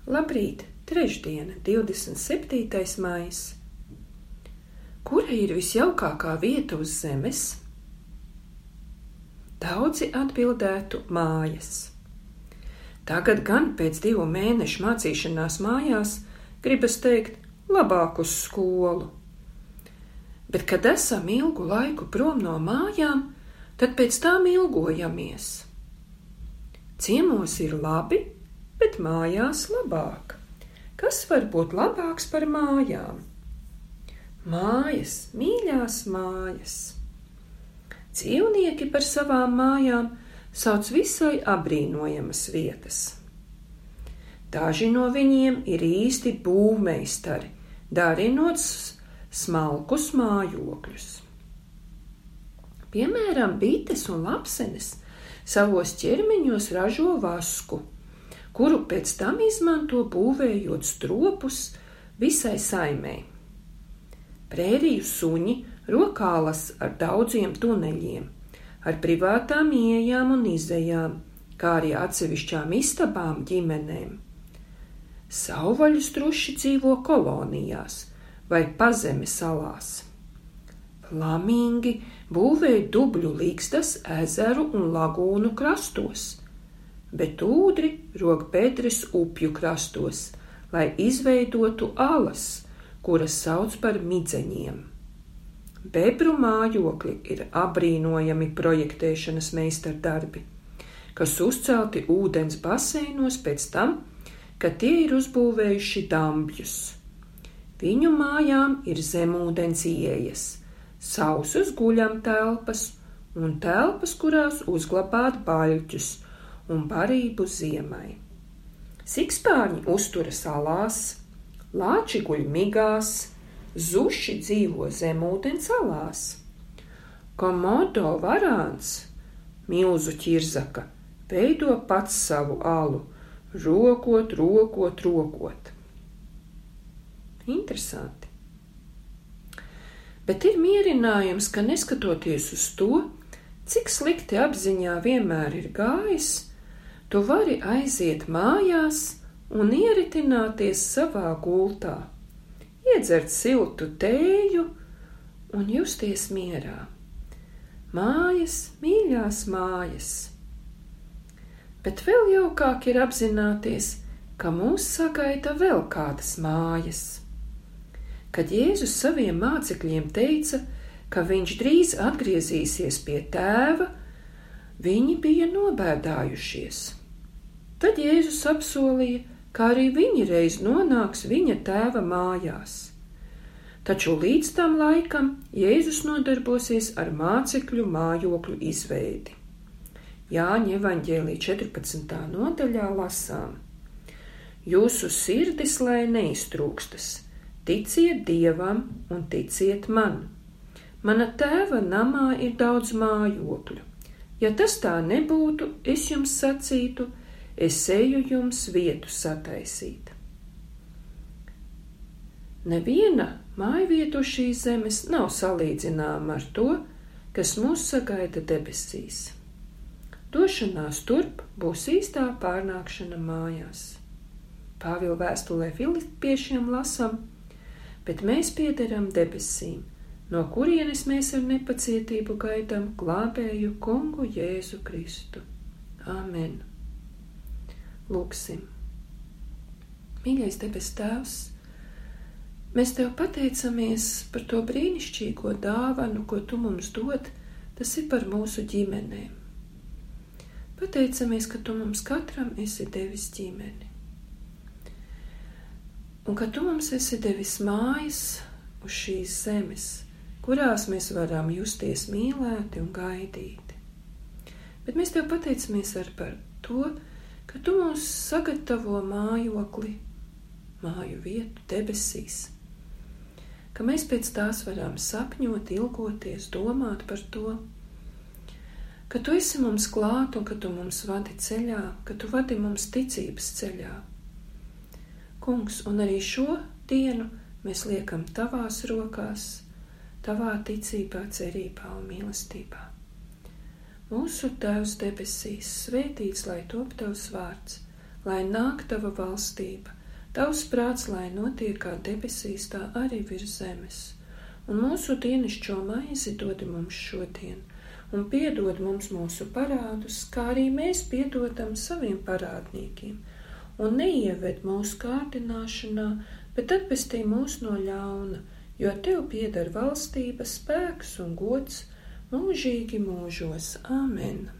Labrīt, trešdiena, 27. maijs. Kura ir visjaukākā vieta uz zemes? Daudzi atbildētu mājas. Tagad gan pēc 2 mēnešu mācīšanās mājās gribas teikt labāk uz skolu. Bet, kad esam ilgu laiku prom no mājām, tad pēc tām ilgojamies. Ciemos ir labi, bet mājās labāk. Kas var būt labāks par mājām? Mājas, mīļās mājas. Dzīvnieki par savām mājām sauc visai abrīnojamas vietas. Daži no viņiem ir īsti būvmeistari, darinot smalkus mājokļus. Piemēram, bites un lapsenes savos ķermeņos ražo vasku, kuru pēc tam izmanto būvējot stropus visai saimei. Prēriju suņi rokālas ar daudziem tuneļiem, ar privātām ieejām un izejām, kā arī atsevišķām istabām ģimenēm. Savvaļu struši dzīvo kolonijās vai pazemes salās. Flamingi būvēja dubļu līgstas ezeru un lagūnu krastos, bet ūdri rok bedres upju krastos, lai izveidotu alas, kuras sauc par midzeņiem. Bebru mājokļi ir abrīnojami projektēšanas meistardarbi, kas uzcelti ūdens baseinos pēc tam, kad tie ir uzbūvējuši dambļus. Viņu mājām ir zemūdens ieejas, sausas guļamtelpas un telpas, kurās uzglabāt baļķus un barību ziemai. Sikspārņi uztura salās, lāči guļ migās, zuši dzīvo zemūdens salās. Komodo varāns, milzu ķirzaka, veido pats savu alu, rokot. Interesanti. Bet ir mierinājums, ka neskatoties uz to, cik slikti apziņā vienmēr ir gājis, tu vari aiziet mājās un ieritināties savā gultā, iedzert siltu tēju un justies mierā. Mājas, mīļās mājas. Bet vēl jaukāk ir apzināties, ka mūs sagaida vēl kādas mājas. Kad Jēzus saviem mācekļiem teica, ka viņš drīz atgriezīsies pie tēva, viņi bija nobēdājušies. Tad Jēzus apsolīja, ka arī viņi reiz nonāks viņa tēva mājās. Taču līdz tam laikam Jēzus nodarbosies ar mācekļu mājokļu izveidi. Jāņa evaņģēlija 14. nodaļā lasām: Jūsu sirdis lai neiztrūkstas, ticiet Dievam un ticiet man. Mana tēva namā ir daudz mājokļu. Ja tas tā nebūtu, es jums sacītu, es eju jums vietu sataisīt. Neviena mājvieta uz šīs zemes nav salīdzināma ar to, kas mūs sagaida debesīs. Došanās turp būs īstā pārnākšana mājās. Pāvila vēstulē Filipiešiem lasam: Bet mēs piederam debesīm, no kurienes mēs ar nepacietību gaidām glābēju kungu Jēzu Kristu. Āmen. Lūksim. Mīļais debes Tēvs, mēs Tev pateicamies par to brīnišķīgo dāvanu, ko Tu mums dod, tas ir par mūsu ģimenēm. Pateicamies, ka Tu mums katram esi devis ģimeni. Un ka Tu mums esi devis mājas uz šīs zemes, kurās mēs varam justies mīlēti un gaidīti. Bet mēs Tev pateicamies arī par to, ka Tu mums sagatavo mājokli, māju vietu debesīs, ka mēs pēc tās varam sapņot, ilgoties, domāt par to, ka Tu esi mums klāt un ka Tu mums vadi ceļā, ka Tu vadi mums ticības ceļā. Kungs, un arī šo dienu mēs liekam Tavās rokās, Tavā ticībā, cerībā un mīlestībā. Mūsu Tēvs debesīs, svētīts lai top Tavs vārds, lai nāk Tava valstība, Tavs prāts, lai notiek kā debesīs, tā arī virs zemes. Un mūsu dienascho maizi dod mums šodien, un piedod mums mūsu parādus, kā arī mēs piedodam saviem parādniekiem. Un neieved mūsu kārdināšanā, bet atpestī mūs no ļauna, jo Tev pieder valstība, spēks un gods mūžīgi mūžos. Āmen!